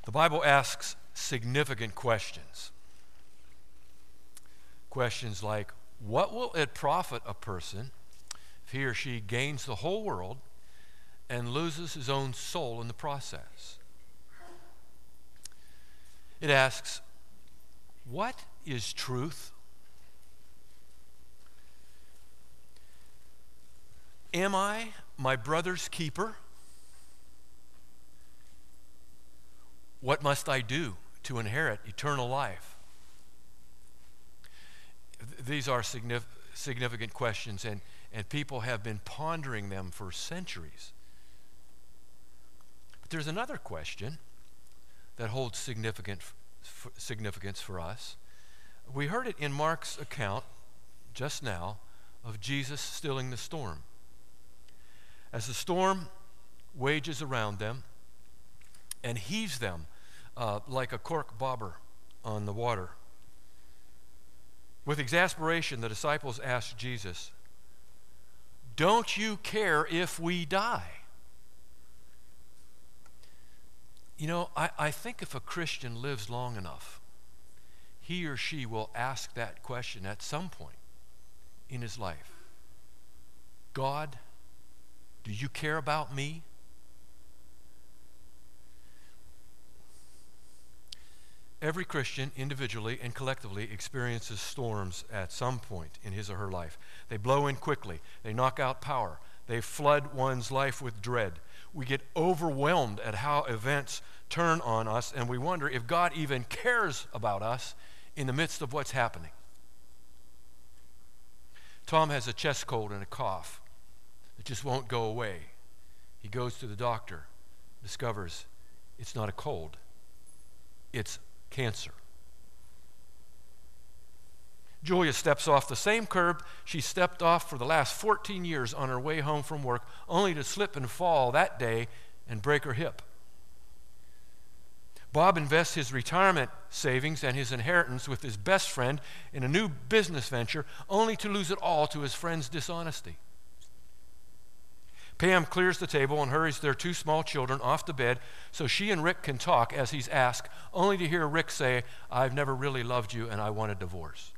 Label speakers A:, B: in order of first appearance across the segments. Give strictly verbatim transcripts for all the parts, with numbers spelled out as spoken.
A: The Bible asks significant questions. Questions like, what will it profit a person if he or she gains the whole world and loses his own soul in the process? It asks, what is truth? Am I my brother's keeper? What must I do to inherit eternal life? Th- These are signif- significant questions, and, and people have been pondering them for centuries. But there's another question that holds significant f- significance for us. We heard it in Mark's account just now of Jesus stilling the storm. As the storm wages around them and heaves them uh, like a cork bobber on the water, with exasperation, the disciples asked Jesus, "Don't you care if we die?" You know, I, I think if a Christian lives long enough, he or she will ask that question at some point in his life. God, do you care about me? Every Christian, individually and collectively, experiences storms at some point in his or her life. They blow in quickly. They knock out power. They flood one's life with dread. We get overwhelmed at how events turn on us, and we wonder if God even cares about us in the midst of what's happening. Tom has a chest cold and a cough that just won't go away. He goes to the doctor, discovers it's not a cold, it's cancer. Julia steps off the same curb she stepped off for the last fourteen years on her way home from work, only to slip and fall that day and break her hip. Bob invests his retirement savings and his inheritance with his best friend in a new business venture, only to lose it all to his friend's dishonesty. Pam clears the table and hurries their two small children off to bed so she and Rick can talk as he's asked, only to hear Rick say, "I've never really loved you and I want a divorce."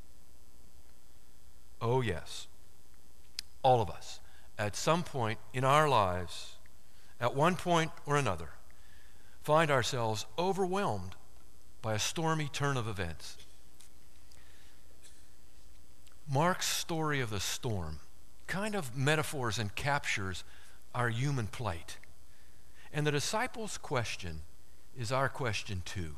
A: Oh yes, all of us, at some point in our lives, at one point or another, find ourselves overwhelmed by a stormy turn of events. Mark's story of the storm kind of metaphors and captures our human plight. And the disciples' question is our question too.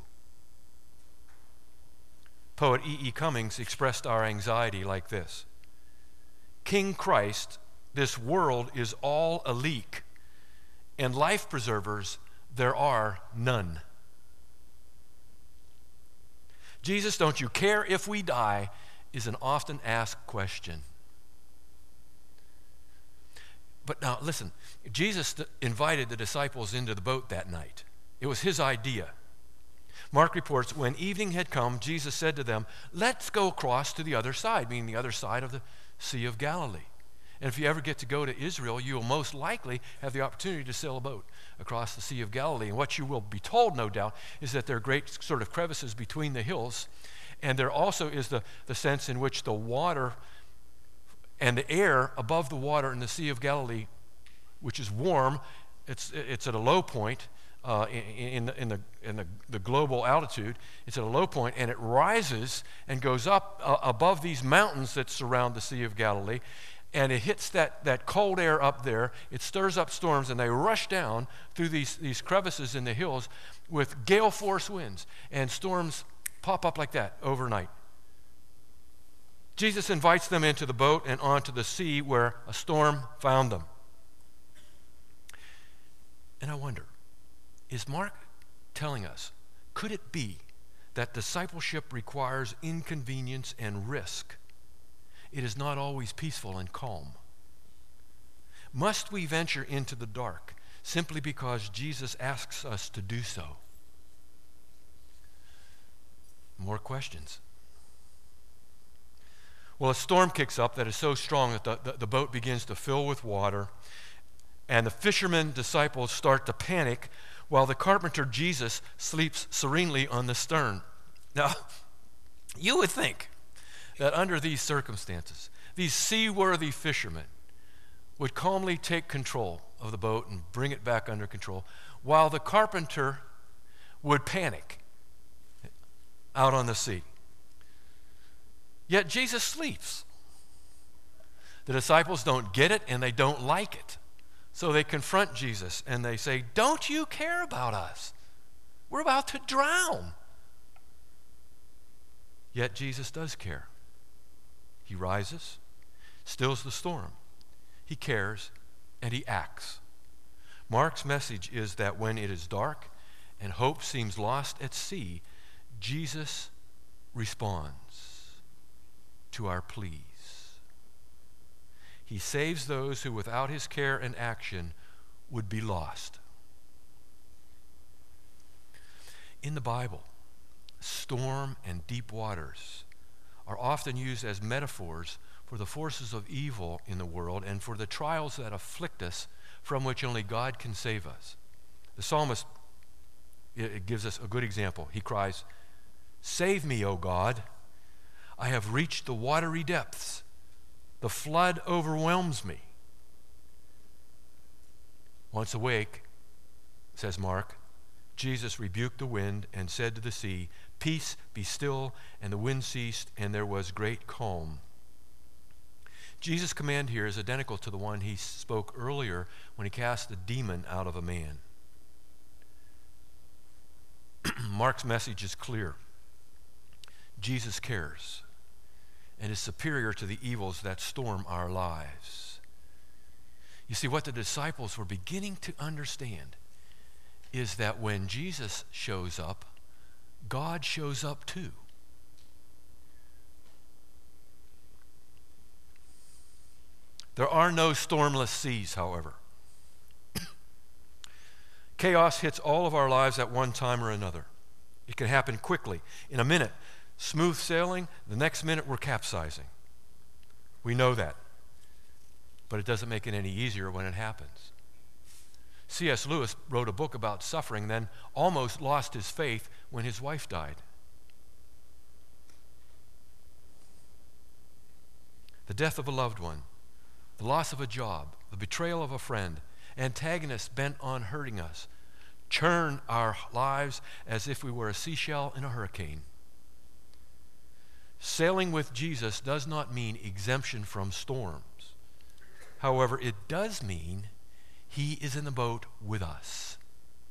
A: Poet E E. Cummings expressed our anxiety like this: King Christ, this world is all a leak, and life preservers there are none. Jesus, don't you care if we die, is an often asked question. But now listen, Jesus invited the disciples into the boat that night. It was his idea. Mark reports, when evening had come, Jesus said to them, "Let's go across to the other side," meaning the other side of the Sea of Galilee. And if you ever get to go to Israel, you will most likely have the opportunity to sail a boat across the Sea of Galilee. And what you will be told, no doubt, is that there are great sort of crevices between the hills. And there also is the, the sense in which the water and the air above the water in the Sea of Galilee, which is warm, it's, it's at a low point uh, in, in, the, in, the, in the, the global altitude. It's at a low point, and it rises and goes up uh, above these mountains that surround the Sea of Galilee. And it hits that, that cold air up there. It stirs up storms, and they rush down through these, these crevices in the hills with gale force winds. And storms pop up like that overnight. Jesus invites them into the boat and onto the sea where a storm found them. And I wonder, is Mark telling us, could it be that discipleship requires inconvenience and risk? It is not always peaceful and calm. Must we venture into the dark simply because Jesus asks us to do so? More questions. Well, a storm kicks up that is so strong that the, the, the boat begins to fill with water, and the fishermen disciples start to panic while the carpenter Jesus sleeps serenely on the stern. Now, you would think that under these circumstances, these seaworthy fishermen would calmly take control of the boat and bring it back under control, while the carpenter would panic out on the sea. Yet Jesus sleeps. The disciples don't get it and they don't like it. So they confront Jesus and they say, "Don't you care about us? We're about to drown." Yet Jesus does care. He rises, stills the storm. He cares and he acts. Mark's message is that when it is dark and hope seems lost at sea, Jesus responds to our pleas. He saves those who without his care and action would be lost. In the Bible, storm and deep waters are often used as metaphors for the forces of evil in the world and for the trials that afflict us, from which only God can save us. The psalmist, it gives us a good example. He cries, "Save me, O God. I have reached the watery depths. The flood overwhelms me." Once awake, says Mark, Jesus rebuked the wind and said to the sea, "Peace, be still," and the wind ceased, and there was great calm. Jesus' command here is identical to the one he spoke earlier when he cast the demon out of a man. Mark's message is clear. Jesus cares and is superior to the evils that storm our lives. You see, what the disciples were beginning to understand is that when Jesus shows up, God shows up too. There are no stormless seas, however. Chaos hits all of our lives at one time or another. It can happen quickly, in a minute. Smooth sailing, the next minute we're capsizing. We know that. But it doesn't make it any easier when it happens. C S Lewis wrote a book about suffering, then almost lost his faith when his wife died. The death of a loved one, the loss of a job, the betrayal of a friend, antagonists bent on hurting us, churn our lives as if we were a seashell in a hurricane. Sailing with Jesus does not mean exemption from storms. However, it does mean he is in the boat with us.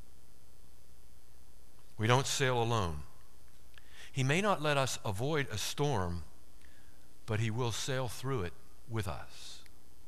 A: We don't sail alone. He may not let us avoid a storm, but he will sail through it with us.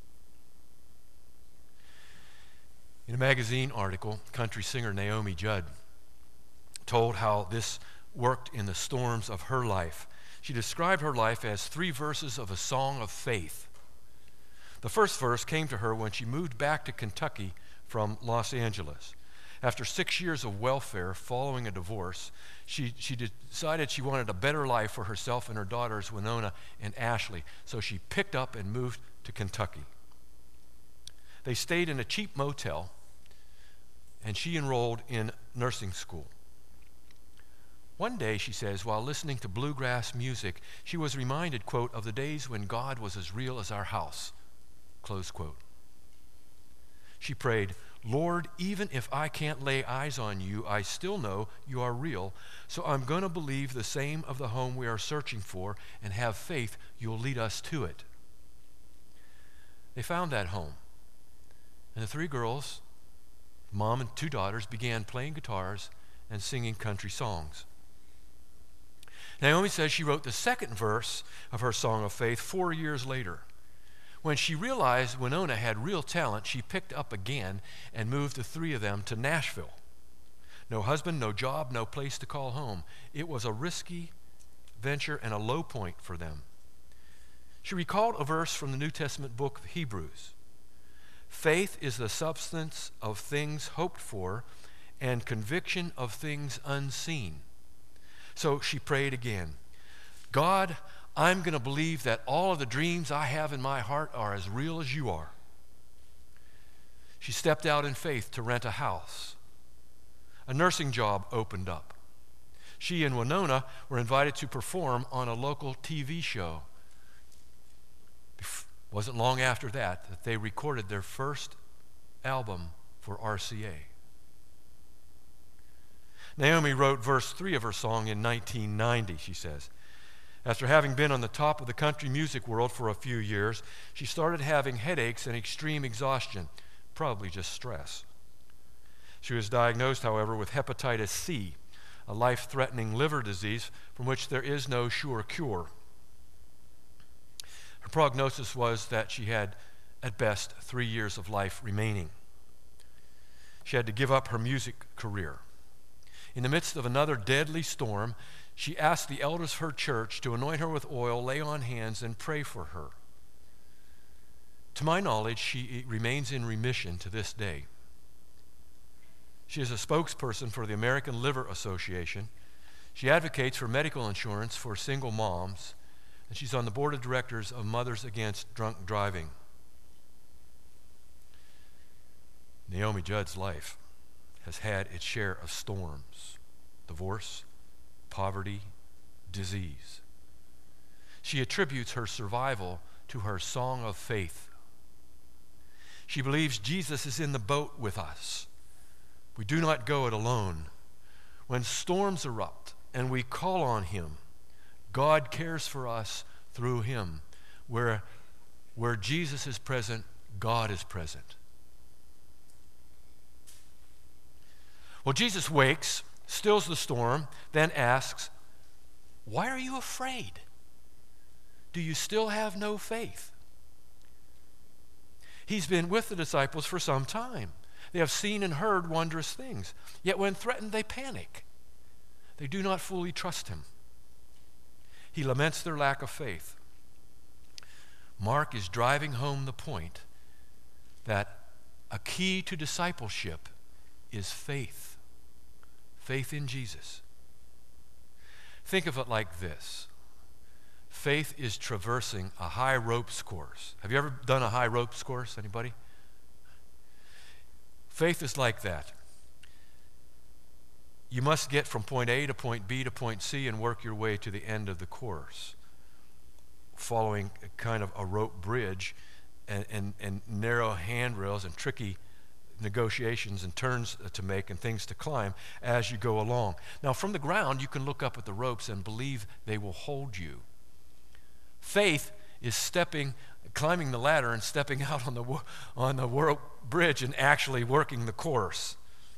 A: In a magazine article, country singer Naomi Judd told how this worked in the storms of her life. She described her life as three verses of a song of faith. The first verse came to her when she moved back to Kentucky from Los Angeles. After six years of welfare following a divorce, she, she decided she wanted a better life for herself and her daughters, Winona and Ashley, so she picked up and moved to Kentucky. They stayed in a cheap motel, and she enrolled in nursing school. One day, she says, while listening to bluegrass music, she was reminded, quote, of the days when God was as real as our house, close quote. She prayed, "Lord, even if I can't lay eyes on you, I still know you are real, so I'm going to believe the same of the home we are searching for and have faith you'll lead us to it." They found that home, and the three girls, mom and two daughters, began playing guitars and singing country songs. Naomi says she wrote the second verse of her song of faith four years later. When she realized Winona had real talent, she picked up again and moved the three of them to Nashville. No husband, no job, no place to call home. It was a risky venture and a low point for them. She recalled a verse from the New Testament book of Hebrews. Faith is the substance of things hoped for and conviction of things unseen. So she prayed again, God, I'm going to believe that all of the dreams I have in my heart are as real as you are. She stepped out in faith to rent a house. a nursing job opened up. She and Winona were invited to perform on a local T V show. It wasn't long after that that they recorded their first album for R C A. Naomi wrote verse three of her song in nineteen ninety, she says. After having been on the top of the country music world for a few years, she started having headaches and extreme exhaustion, probably just stress. She was diagnosed, however, with hepatitis C, a life-threatening liver disease from which there is no sure cure. Her prognosis was that she had, at best, three years of life remaining. She had to give up her music career. In the midst of another deadly storm, she asked the elders of her church to anoint her with oil, lay on hands, and pray for her. To my knowledge, she remains in remission to this day. She is a spokesperson for the American Liver Association. She advocates for medical insurance for single moms, and she's on the board of directors of Mothers Against Drunk Driving. Naomi Judd's life has had its share of storms, divorce, poverty, disease. She attributes her survival to her song of faith. She believes Jesus is in the boat with us. We do not go it alone. When storms erupt and we call on him, God cares for us through him. Where, where Jesus is present, God is present. Well, Jesus wakes, stills the storm, then asks, "Why are you afraid? Do you still have no faith?" He's been with the disciples for some time. They have seen and heard wondrous things. Yet when threatened, they panic. They do not fully trust him. He laments their lack of faith. Mark is driving home the point that a key to discipleship is faith. Faith in Jesus. Think of it like this. Faith is traversing a high ropes course. Have you ever done a high ropes course? Anybody? Faith is like that. You must get from point A to point B to point C and work your way to the end of the course, following a kind of a rope bridge and, and, and narrow handrails and tricky negotiations and turns to make and things to climb as you go along. Now, from the ground, you can look up at the ropes and believe they will hold you. Faith is stepping, climbing the ladder and stepping out on the on the rope bridge and actually working the course.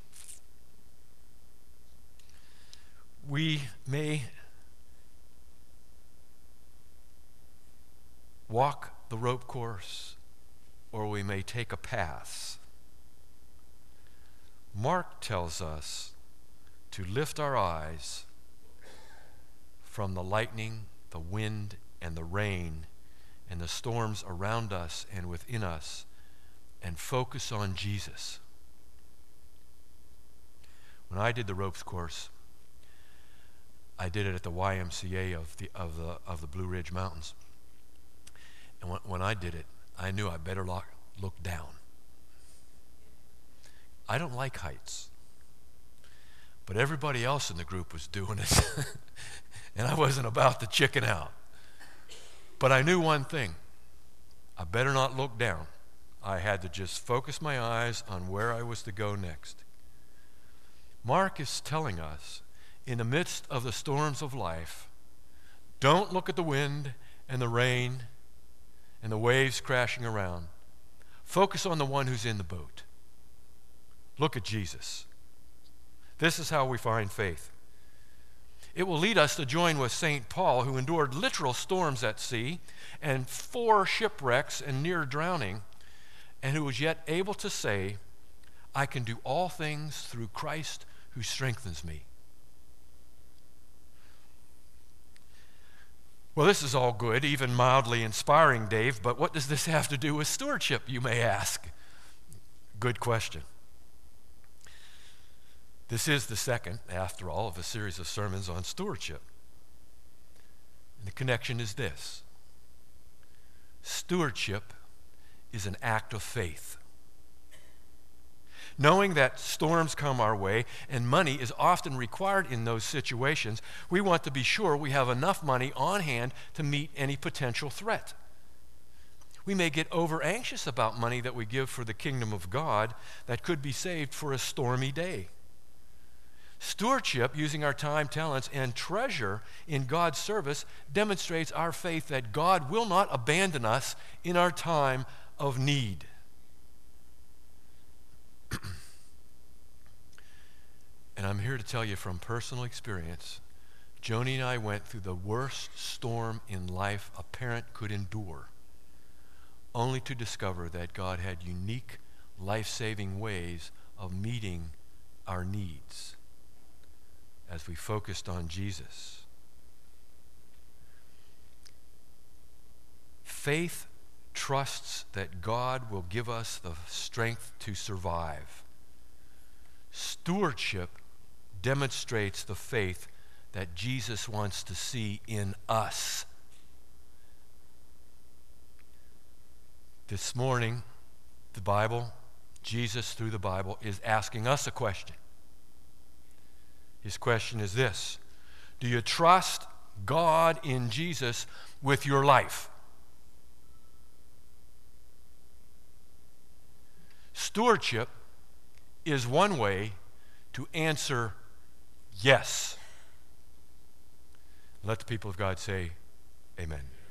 A: We may walk the rope course, or we may take a pass. Mark tells us to lift our eyes from the lightning, the wind, and the rain, and the storms around us and within us, and focus on Jesus. When I did the ropes course, I did it at the Y M C A of the of the of the Blue Ridge Mountains. And when, when I did it, I knew I better look, look down. I don't like heights, but everybody else in the group was doing it, and I wasn't about to chicken out. But I knew one thing: I better not look down. I had to just focus my eyes on where I was to go next. Mark is telling us, in the midst of the storms of life, don't look at the wind and the rain and the waves crashing around. Focus on the one who's in the boat. Look at Jesus. This is how we find faith. It will lead us to join with Saint Paul, who endured literal storms at sea and four shipwrecks and near drowning, and who was yet able to say, "I can do all things through Christ who strengthens me." Well, this is all good, even mildly inspiring, Dave, but what does this have to do with stewardship, you may ask? Good question. This is the second, after all, of a series of sermons on stewardship. And the connection is this: stewardship is an act of faith. Knowing that storms come our way and money is often required in those situations, we want to be sure we have enough money on hand to meet any potential threat. We may get over anxious about money that we give for the kingdom of God that could be saved for a stormy day. Stewardship, using our time, talents, and treasure in God's service, demonstrates our faith that God will not abandon us in our time of need. And I'm here to tell you from personal experience, Joni and I went through the worst storm in life a parent could endure, only to discover that God had unique, life-saving ways of meeting our needs as we focused on Jesus. Faith trusts that God will give us the strength to survive. Stewardship demonstrates the faith that Jesus wants to see in us. This morning, the Bible, Jesus through the Bible, is asking us a question. His question is this: do you trust God in Jesus with your life? Stewardship is one way to answer yes. Let the people of God say, amen.